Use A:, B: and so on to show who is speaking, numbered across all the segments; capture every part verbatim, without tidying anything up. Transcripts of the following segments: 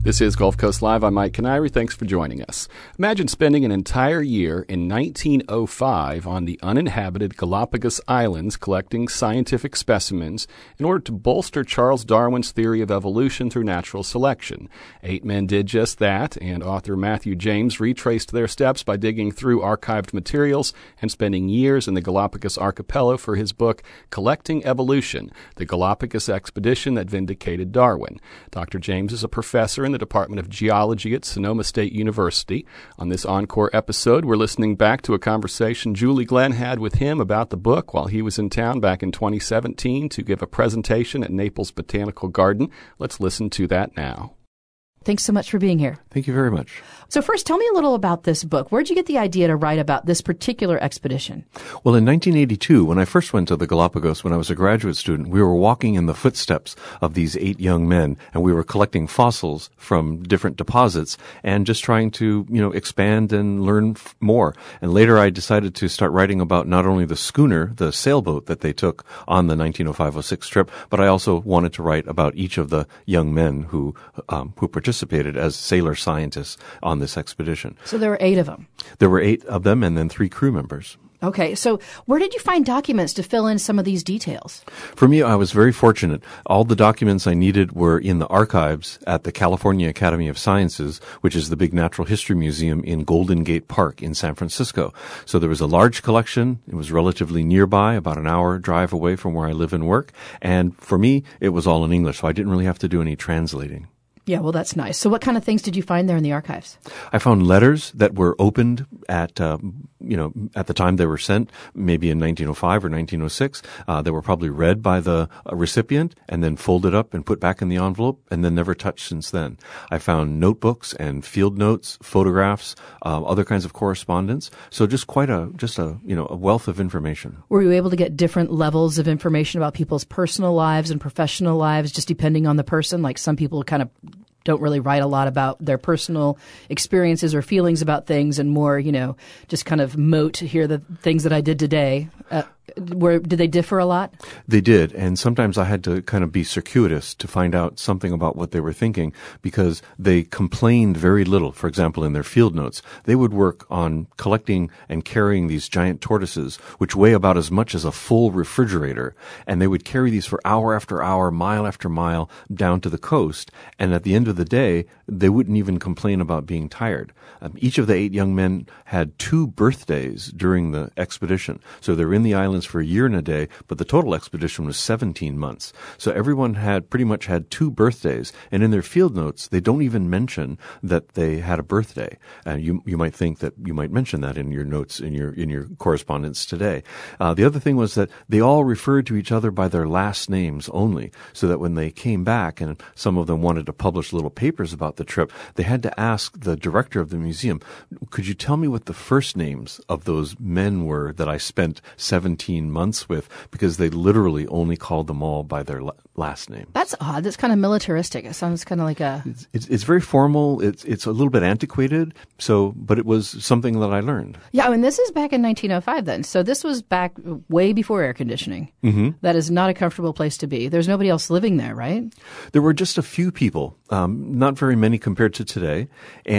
A: This is Gulf Coast Live. I'm Mike Canary. Thanks for joining us. Imagine spending an entire year in nineteen oh five on the uninhabited Galapagos Islands collecting scientific specimens in order to bolster Charles Darwin's theory of evolution through natural selection. Eight men did just that, and author Matthew James retraced their steps by digging through archived materials and spending years in the Galapagos Archipelago for his book, Collecting Evolution, the Galapagos Expedition that Vindicated Darwin. Doctor James is a professor in the Department of Geology at Sonoma State University. On this encore episode, we're listening back to a conversation Julie Glenn had with him about the book while he was in town back in twenty seventeen to give a presentation at Naples Botanical Garden. Let's listen to that now.
B: Thanks so much for being here.
C: Thank you very much.
B: So first, tell me a little about this book. Where'd you get the idea to write about this particular expedition?
C: Well, in nineteen eighty-two, when I first went to the Galapagos when I was a graduate student, we were walking in the footsteps of these eight young men, and we were collecting fossils from different deposits and just trying to, you know, expand and learn f- more. And later I decided to start writing about not only the schooner, the sailboat that they took on the nineteen oh five oh six trip, but I also wanted to write about each of the young men who um, who participated as sailor scientists on this expedition.
B: So there were eight of them.
C: There were eight of them and then three crew members.
B: Okay, so where did you find documents to fill in some of these details?
C: For me, I was very fortunate. All the documents I needed were in the archives at the California Academy of Sciences, which is the big natural history museum in Golden Gate Park in San Francisco. So there was a large collection. It was relatively nearby, about an hour drive away from where I live and work. And for me, it was all in English, so I didn't really have to do any translating.
B: Yeah, well, that's nice. So what kind of things did you find there in the archives?
C: I found letters that were opened at, uh, you know, at the time they were sent, maybe in nineteen oh five or nineteen oh six. Uh, they were probably read by the uh, recipient and then folded up and put back in the envelope and then never touched since then. I found notebooks and field notes, photographs, uh, other kinds of correspondence. So just quite a, just a, you know, a wealth of information.
B: Were you able to get different levels of information about people's personal lives and professional lives, just depending on the person? Like some people kind of don't really write a lot about their personal experiences or feelings about things and more, you know, just kind of mote here the things that I did today. Uh, were, did they differ a lot?
C: They did, and sometimes I had to kind of be circuitous to find out something about what they were thinking because they complained very little. For example, in their field notes, they would work on collecting and carrying these giant tortoises, which weigh about as much as a full refrigerator, and they would carry these for hour after hour, mile after mile, down to the coast, and at the end of the day, they wouldn't even complain about being tired. Um, each of the eight young men had two birthdays during the expedition, so they were in the islands for a year and a day, but the total expedition was seventeen months. So everyone had pretty much had two birthdays, and in their field notes, they don't even mention that they had a birthday. Uh, you you might think that you might mention that in your notes, in your in your correspondence today. Uh, the other thing was that they all referred to each other by their last names only, so that when they came back, and some of them wanted to publish little papers about the trip, they had to ask the director of the museum, could you tell me what the first names of those men were that I spent seventeen months with, because they literally only called them all by their la- last name.
B: That's odd. That's kind of militaristic. It sounds kind of like a...
C: It's, it's, it's very formal. It's it's a little bit antiquated, so but it was something that I learned.
B: Yeah, I mean, this is back in nineteen oh five then. So this was back way before air conditioning.
C: Mm-hmm.
B: That is not a comfortable place to be. There's nobody else living there, right?
C: There were just a few people, um, not very many compared to today.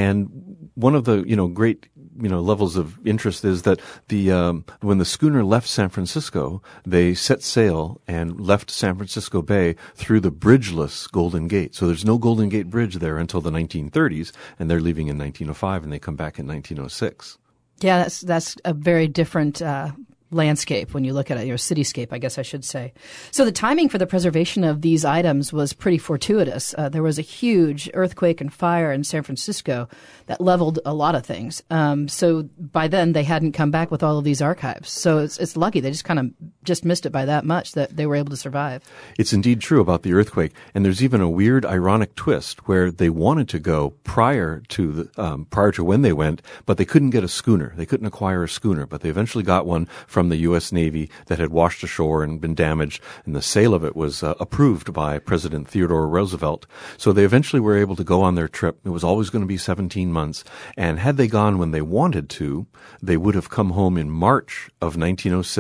C: And one of the, you know, great you know, levels of interest is that the um, when the schooner left San Francisco, they set sail and left San Francisco Bay through the bridgeless Golden Gate. So there's no Golden Gate Bridge there until the nineteen thirties, and they're leaving in nineteen oh five, and they come back in nineteen oh six.
B: Yeah, that's that's a very different uh, landscape when you look at it, your cityscape, I guess I should say. So the timing for the preservation of these items was pretty fortuitous. Uh, there was a huge earthquake and fire in San Francisco that leveled a lot of things. Um, so by then they hadn't come back with all of these archives. So it's it's lucky they just kind of just missed it by that much that they were able to survive.
C: It's indeed true about the earthquake, and there's even a weird, ironic twist where they wanted to go prior to the um, prior to when they went, but they couldn't get a schooner. They couldn't acquire a schooner, but they eventually got one from the U S Navy that had washed ashore and been damaged, and the sale of it was uh, approved by President Theodore Roosevelt. So they eventually were able to go on their trip. It was always going to be seventeen months, and had they gone when they wanted to, they would have come home in March of nineteen oh six,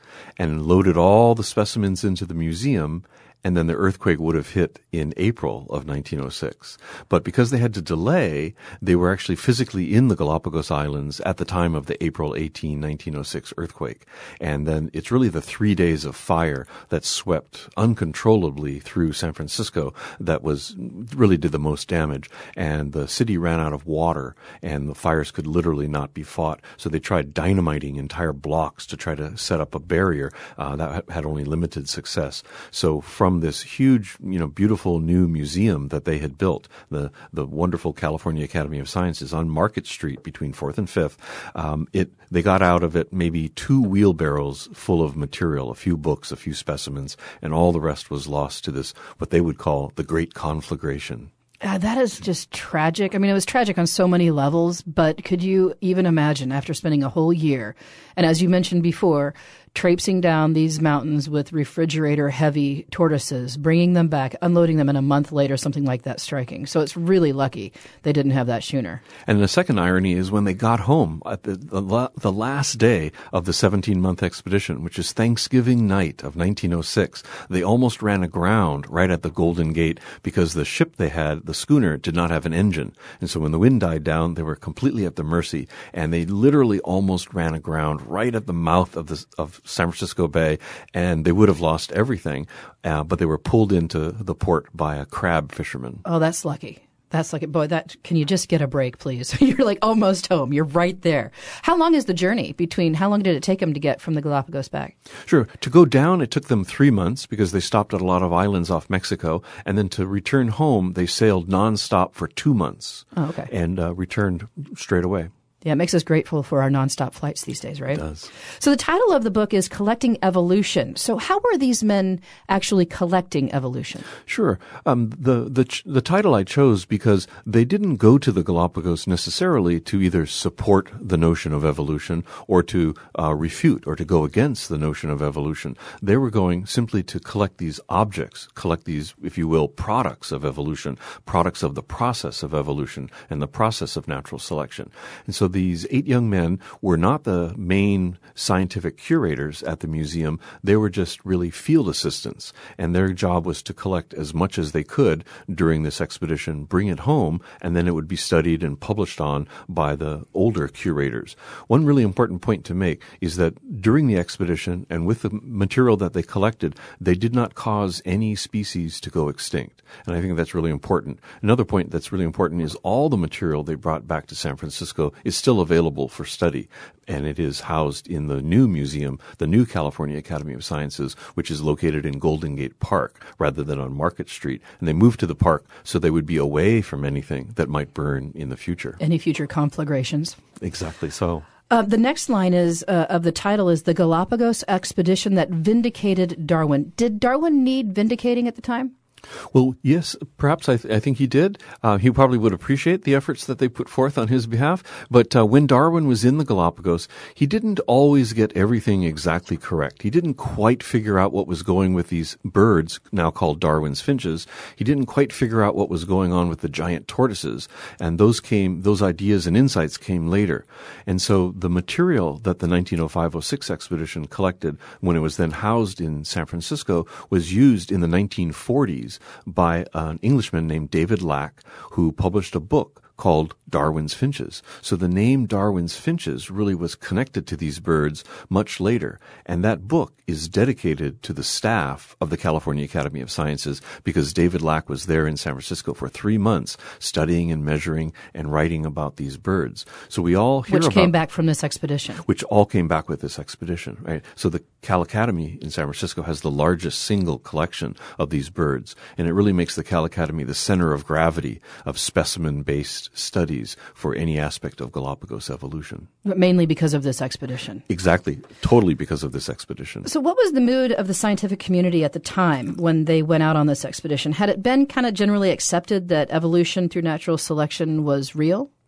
C: and loaded all the specimens into the museum, and then the earthquake would have hit in April of nineteen oh six. But because they had to delay, they were actually physically in the Galapagos Islands at the time of the April eighteenth, nineteen oh six earthquake. And then it's really the three days of fire that swept uncontrollably through San Francisco that was really did the most damage. And the city ran out of water, and the fires could literally not be fought. So they tried dynamiting entire blocks to try to set up a barrier. Uh, that had only limited success. So from this huge, you know, beautiful new museum that they had built, the the wonderful California Academy of Sciences on Market Street between fourth and fifth, um, it they got out of it maybe two wheelbarrows full of material, a few books, a few specimens, and all the rest was lost to this, what they would call the Great Conflagration.
B: Uh, that is just tragic. I mean, it was tragic on so many levels, but could you even imagine after spending a whole year, and as you mentioned before, traipsing down these mountains with refrigerator-heavy tortoises, bringing them back, unloading them, and a month later, something like that striking. So it's really lucky they didn't have that schooner.
C: And the second irony is when they got home at the, the, the last day of the seventeen-month expedition, which is Thanksgiving night of nineteen oh six, they almost ran aground right at the Golden Gate because the ship they had, the schooner, did not have an engine. And so when the wind died down, they were completely at the mercy, and they literally almost ran aground right at the mouth of the of San Francisco Bay, and they would have lost everything, uh, but they were pulled into the port by a crab fisherman.
B: Oh, that's lucky. That's lucky. Boy, that can you just get a break, please? You're like almost home. You're right there. How long is the journey between, how long did it take them to get from the Galapagos back?
C: Sure. To go down, it took them three months because they stopped at a lot of islands off Mexico, and then to return home, they sailed nonstop for two months.
B: Oh, okay.
C: And uh, returned straight away.
B: Yeah, it makes us grateful for our nonstop flights these days, right?
C: It does.
B: So the title of the book is Collecting Evolution. So how were these men actually collecting evolution?
C: Sure. Um, the, the, ch- the title I chose because they didn't go to the Galapagos necessarily to either support the notion of evolution or to uh, refute or to go against the notion of evolution. They were going simply to collect these objects, collect these, if you will, products of evolution, products of the process of evolution and the process of natural selection. And so these eight young men were not the main scientific curators at the museum. They were just really field assistants, and their job was to collect as much as they could during this expedition, bring it home, and then it would be studied and published on by the older curators. One really important point to make is that during the expedition and with the material that they collected, they did not cause any species to go extinct. And I think that's really important. Another point that's really important is all the material they brought back to San Francisco is still available for study, and it is housed in the new museum, the new California Academy of Sciences, which is located in Golden Gate Park rather than on Market Street. And they moved to the park so they would be away from anything that might burn in the future.
B: Any future conflagrations.
C: Exactly so.
B: Uh, the next line is uh, of the title is The Galapagos Expedition That Vindicated Darwin. Did Darwin need vindicating at the time?
C: Well, yes, perhaps I, th- I think he did. Uh, he probably would appreciate the efforts that they put forth on his behalf. But uh, when Darwin was in the Galapagos, he didn't always get everything exactly correct. He didn't quite figure out what was going with these birds, now called Darwin's finches. He didn't quite figure out what was going on with the giant tortoises. And those came, those ideas and insights came later. And so the material that the nineteen oh five oh six expedition collected when it was then housed in San Francisco was used in the nineteen forties by an Englishman named David Lack, who published a book called Darwin's Finches. So the name Darwin's Finches really was connected to these birds much later. And that book is dedicated to the staff of the California Academy of Sciences because David Lack was there in San Francisco for three months studying and measuring and writing about these birds. So we all hear
B: Which
C: about...
B: Which came back from this expedition.
C: Which all came back with this expedition, right? So the Cal Academy in San Francisco has the largest single collection of these birds. And it really makes the Cal Academy the center of gravity of specimen-based studies for any aspect of Galapagos evolution.
B: But mainly because of this expedition.
C: Exactly. Totally because of this expedition.
B: So what was the mood of the scientific community at the time when they went out on this expedition? Had it been kind of generally accepted that evolution through natural selection was real?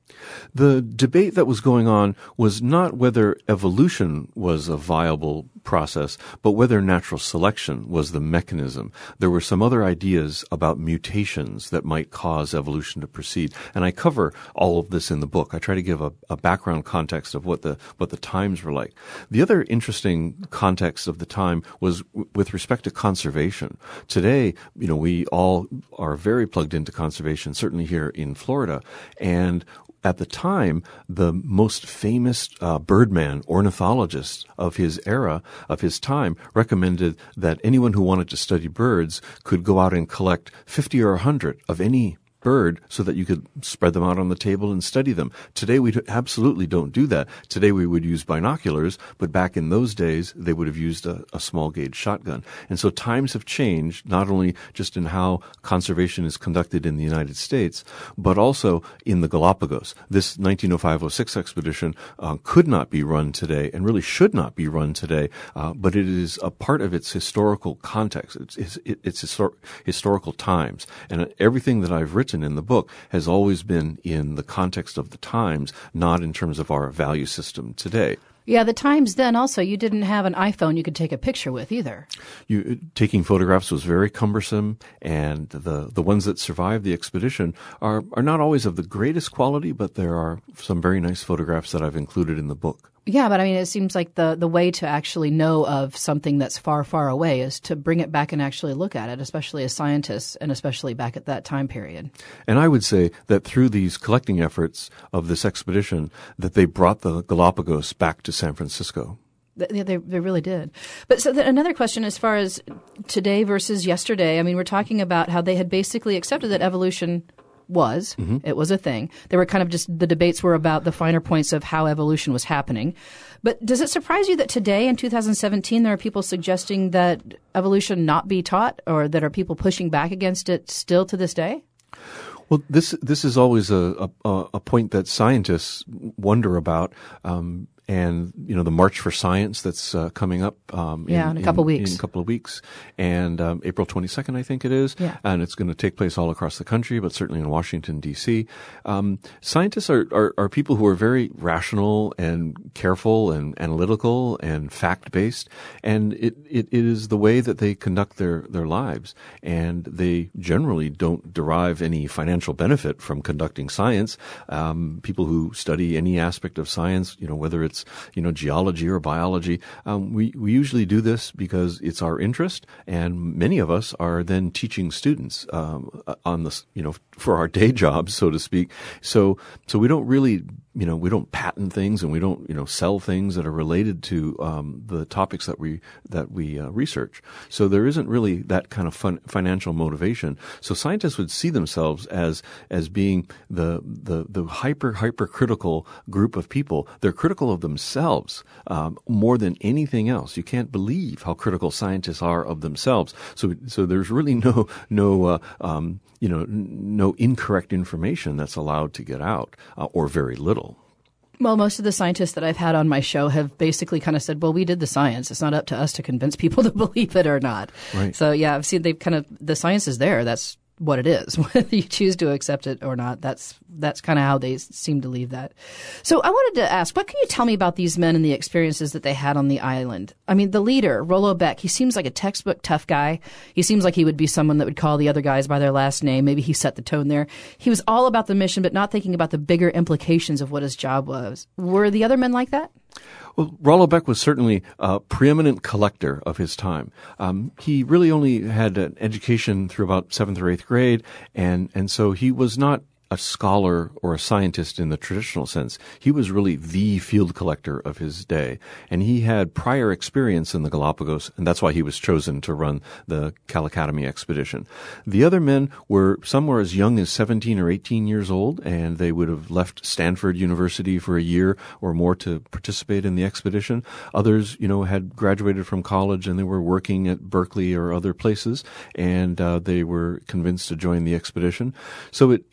C: The debate that was going on was not whether evolution was a viable process, but whether natural selection was the mechanism. There were some other ideas about mutations that might cause evolution to proceed, and I cover all of this in the book. I try to give a, a background context of what the what the times were like. The other interesting context of the time was w- with respect to conservation. Today, you know, we all are very plugged into conservation, certainly here in Florida, and at the time, the most famous uh, birdman, ornithologist of his era, of his time, recommended that anyone who wanted to study birds could go out and collect fifty or one hundred of any bird so that you could spread them out on the table and study them. Today, we absolutely don't do that. Today, we would use binoculars, but back in those days, they would have used a, a small gauge shotgun. And so times have changed, not only just in how conservation is conducted in the United States, but also in the Galapagos. This nineteen oh five oh six expedition uh, could not be run today and really should not be run today, uh, but it is a part of its historical context. It's, it's, it's histor- historical times. And everything that I've written in the book has always been in the context of the times, not in terms of our value system today.
B: Yeah, the times then also, you didn't have an iPhone you could take a picture with either.
C: You, taking photographs was very cumbersome, and the, the ones that survived the expedition are, are not always of the greatest quality, but there are some very nice photographs that I've included in the book.
B: Yeah, but I mean, it seems like the, the way to actually know of something that's far, far away is to bring it back and actually look at it, especially as scientists and especially back at that time period.
C: And I would say that through these collecting efforts of this expedition, that they brought the Galapagos back to San Francisco.
B: They, they, they really did. But so the, another question as far as today versus yesterday, I mean, we're talking about how they had basically accepted that evolution was. Mm-hmm. It was a thing. There were kind of just the debates were about the finer points of how evolution was happening. But does it surprise you that today in two thousand seventeen there are people suggesting that evolution not be taught, or that are people pushing back against it still to this day?
C: Well, this this is always a a, a point that scientists wonder about. Um, And, you know, the March for Science that's uh, coming up um, in,
B: yeah, in a couple
C: in,
B: weeks.
C: In a couple of weeks. And um, April twenty-second, I think it is.
B: Yeah.
C: And it's going to take place all across the country, but certainly in Washington, D C. Um, scientists are, are, are people who are very rational and careful and analytical and fact-based. And it, it, it is the way that they conduct their, their lives. And they generally don't derive any financial benefit from conducting science. Um, people who study any aspect of science, you know, whether it's you know, geology or biology. Um, we, we usually do this because it's our interest, and many of us are then teaching students um, on this, you know, for our day jobs, so to speak. So, so we don't really, you know, we don't patent things, and we don't, you know, sell things that are related to um, the topics that we that we uh, research. So there isn't really that kind of fun, financial motivation. So scientists would see themselves as as being the the the hyper hypercritical group of people. They're critical of themselves um, more than anything else. You can't believe how critical scientists are of themselves. So, so there's really no no uh, um, you know n- no incorrect information that's allowed to get out, uh, or very little.
B: Well, most of the scientists that I've had on my show have basically kind of said, well, we did the science. It's not up to us to convince people to believe it or not.
C: Right.
B: So, yeah, I've seen they've kind of, the science is there. That's what it is. Whether you choose to accept it or not, that's that's kind of how they seem to leave that. So I wanted to ask, what can you tell me about these men and the experiences that they had on the island? I mean, the leader, Rollo Beck, he seems like a textbook tough guy. He seems like he would be someone that would call the other guys by their last name. Maybe he set the tone there. He was all about the mission, but not thinking about the bigger implications of what his job was. Were the other men like that?
C: Well, Rollo Beck was certainly a preeminent collector of his time. Um, he really only had an education through about seventh or eighth grade, and, and so he was not a scholar or a scientist in the traditional sense. He was really the field collector of his day, and he had prior experience in the Galapagos, and that's why he was chosen to run the Calacademy expedition. The other men were, some were as young as seventeen or eighteen years old, and they would have left Stanford University for a year or more to participate in the expedition. Others, you know, had graduated from college and they were working at Berkeley or other places, and uh, they were convinced to join the expedition. So it, it probably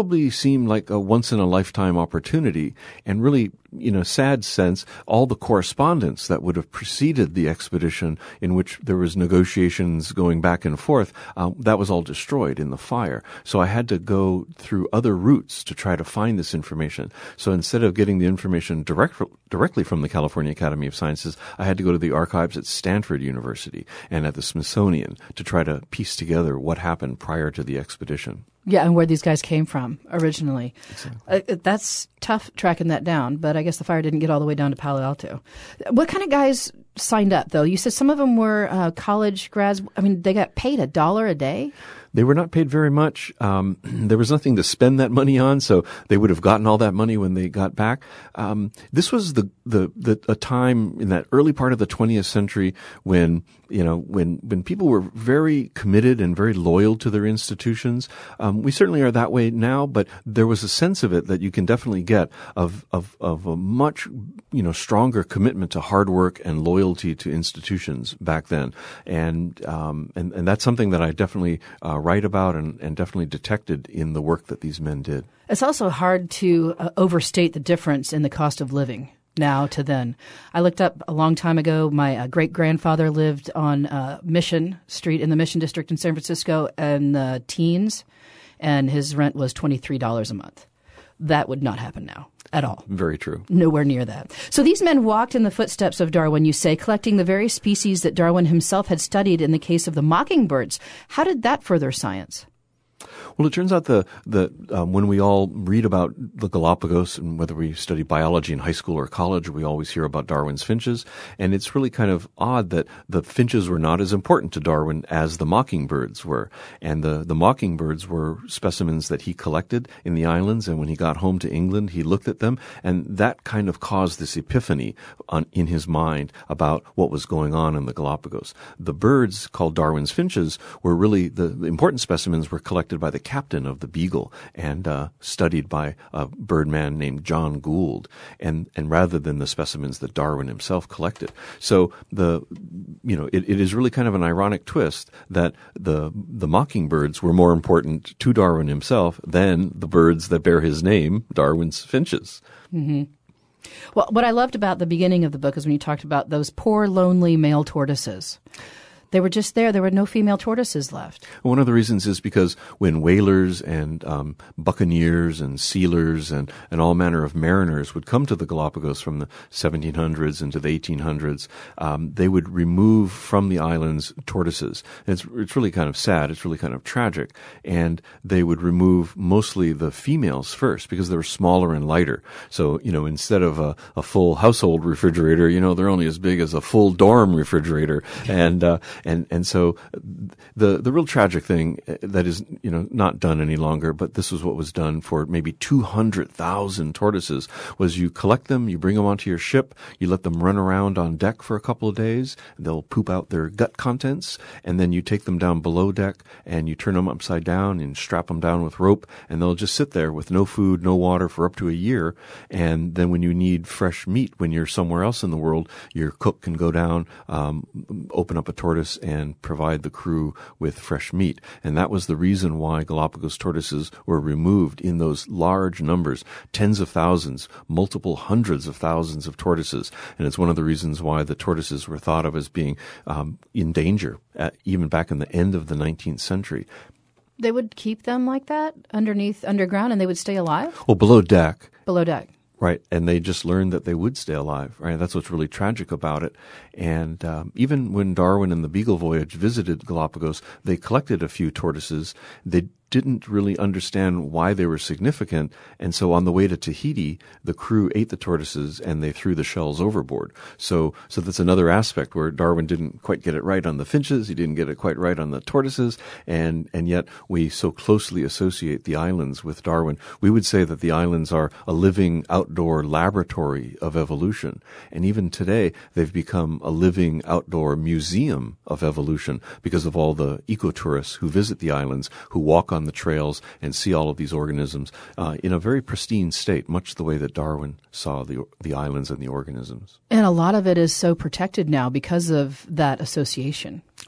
C: probably seemed like a once-in-a-lifetime opportunity, and really, in a sad sense, all the correspondence that would have preceded the expedition, in which there was negotiations going back and forth, uh, that was all destroyed in the fire. So I had to go through other routes to try to find this information. So instead of getting the information direct, directly from the California Academy of Sciences, I had to go to the archives at Stanford University and at the Smithsonian to try to piece together what happened prior to the expedition.
B: Yeah, and where these guys came from originally.
C: Exactly.
B: Uh, that's tough tracking that down, but I guess the fire didn't get all the way down to Palo Alto. What kind of guys signed up, though? You said some of them were uh, college grads. I mean, they got paid a dollar a day?
C: They were not paid very much. Um, there was nothing to spend that money on, so they would have gotten all that money when they got back. Um, this was the, the, the, a time in that early part of the twentieth century when, you know, when, when people were very committed and very loyal to their institutions. Um, we certainly are that way now, but there was a sense of it that you can definitely get of, of, of a much, you know, stronger commitment to hard work and loyalty to institutions back then. And, um, and, and that's something that I definitely, uh, write about and, and definitely detected in the work that these men did.
B: It's also hard to uh, overstate the difference in the cost of living now to then. I looked up a long time ago. My uh, great-grandfather lived on uh, Mission Street in the Mission District in San Francisco in the teens, and his rent was twenty-three dollars a month. That would not happen now at all.
C: Very true.
B: Nowhere near that. So these men walked in the footsteps of Darwin, you say, collecting the very species that Darwin himself had studied in the case of the mockingbirds. How did that further science?
C: Well, it turns out the, the um, when we all read about the Galapagos, and whether we study biology in high school or college, we always hear about Darwin's finches. And it's really kind of odd that the finches were not as important to Darwin as the mockingbirds were. And the, the mockingbirds were specimens that he collected in the islands. And when he got home to England, he looked at them. And that kind of caused this epiphany on, in his mind about what was going on in the Galapagos. The birds called Darwin's finches were really the, the important specimens were collected by the captain of the Beagle and uh, studied by a birdman named John Gould, and and rather than the specimens that Darwin himself collected. So the you know it, it is really kind of an ironic twist that the the mockingbirds were more important to Darwin himself than the birds that bear his name, Darwin's finches.
B: Mm-hmm. Well, what I loved about the beginning of the book is when you talked about those poor, lonely male tortoises. They were just there. There were no female tortoises left.
C: One of the reasons is because when whalers and um, buccaneers and sealers and, and all manner of mariners would come to the Galapagos from the seventeen hundreds into the eighteen hundreds, um, they would remove from the islands tortoises. And it's, it's really kind of sad. It's really kind of tragic. And they would remove mostly the females first because they were smaller and lighter. So, you know, instead of a, a full household refrigerator, you know, they're only as big as a full dorm refrigerator. And, uh, And and so the the real tragic thing that is, you know, not done any longer, but this was what was done for maybe two hundred thousand tortoises, was you collect them, you bring them onto your ship, you let them run around on deck for a couple of days, they'll poop out their gut contents, and then you take them down below deck and you turn them upside down and strap them down with rope, and they'll just sit there with no food, no water for up to a year. And then when you need fresh meat, when you're somewhere else in the world, your cook can go down, um, open up a tortoise and provide the crew with fresh meat. And that was the reason why Galapagos tortoises were removed in those large numbers, tens of thousands, multiple hundreds of thousands of tortoises. And it's one of the reasons why the tortoises were thought of as being um, in danger, at, even back in the end of the nineteenth century.
B: They would keep them like that underneath, underground, and they would stay alive?
C: Well, below deck.
B: Below deck.
C: Right, and they just learned that they would stay alive, right? That's what's really tragic about it. And um, even when Darwin and the Beagle voyage visited Galapagos, they collected a few tortoises. They didn't really understand why they were significant, and so on the way to Tahiti, the crew ate the tortoises and they threw the shells overboard. So so that's another aspect where Darwin didn't quite get it right on the finches, he didn't get it quite right on the tortoises, and, and yet we so closely associate the islands with Darwin. We would say that the islands are a living outdoor laboratory of evolution, and even today they've become a living outdoor museum of evolution because of all the ecotourists who visit the islands, who walk on on the trails and see all of these organisms uh, in a very pristine state, much the way that Darwin saw the the islands and the organisms.
B: And a lot of it is so protected now because of that association.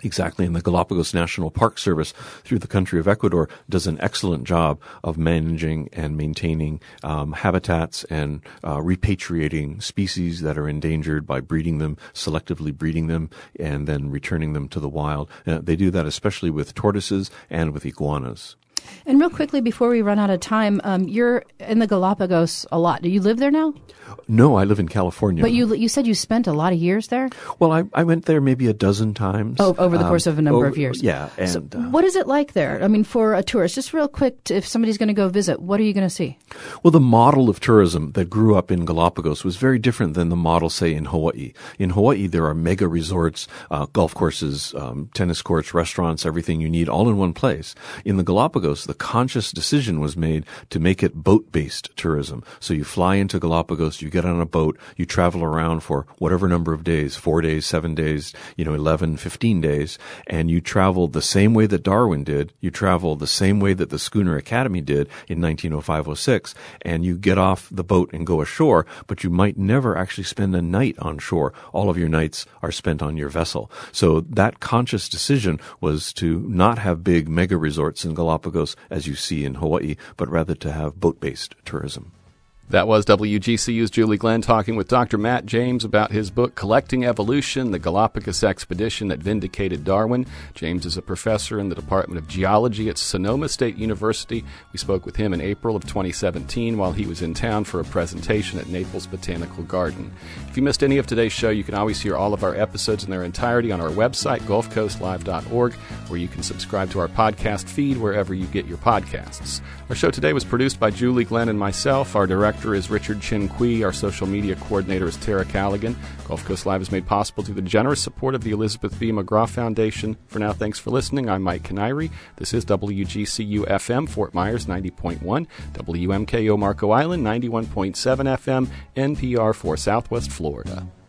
C: Exactly, and the Galapagos National Park Service through the country of Ecuador does an excellent job of managing and maintaining um, habitats and uh, repatriating species that are endangered by breeding them, selectively breeding them, and then returning them to the wild. Uh, they do that especially with tortoises and with iguanas.
B: And real quickly, before we run out of time, um, you're in the Galapagos a lot. Do you live there now?
C: No, I live in California.
B: But you you said you spent a lot of years there?
C: Well, I, I went there maybe a dozen times.
B: Oh, over the course um, of a number
C: over,
B: of years.
C: Yeah. And,
B: so
C: uh,
B: what is it like there? I mean, for a tourist, just real quick, to, if somebody's going to go visit, what are you going to see?
C: Well, the model of tourism that grew up in Galapagos was very different than the model, say, in Hawaii. In Hawaii, there are mega resorts, uh, golf courses, um, tennis courts, restaurants, everything you need all in one place. In the Galapagos, the conscious decision was made to make it boat-based tourism. So you fly into Galapagos, you get on a boat, you travel around for whatever number of days, four days, seven days, you know, eleven, fifteen days, and you travel the same way that Darwin did. You travel the same way that the Schooner Academy did in nineteen oh five oh six, and you get off the boat and go ashore, but you might never actually spend a night on shore. All of your nights are spent on your vessel. So that conscious decision was to not have big mega resorts in Galapagos as you see in Hawaii, but rather to have boat-based tourism.
A: That was W G C U's Julie Glenn talking with Doctor Matt James about his book, Collecting Evolution, the Galapagos Expedition that Vindicated Darwin. James is a professor in the Department of Geology at Sonoma State University. We spoke with him in April of twenty seventeen while he was in town for a presentation at Naples Botanical Garden. If you missed any of today's show, you can always hear all of our episodes in their entirety on our website, gulf coast live dot org, where you can subscribe to our podcast feed wherever you get your podcasts. Our show today was produced by Julie Glenn and myself. Our director is Richard Chin Kui. Our social media coordinator is Tara Callaghan. Gulf Coast Live is made possible through the generous support of the Elizabeth B. McGraw Foundation. For now, thanks for listening. I'm Mike Canary. This is W G C U F M, Fort Myers ninety point one, W M K O Marco Island ninety-one point seven F M, N P R for Southwest Florida.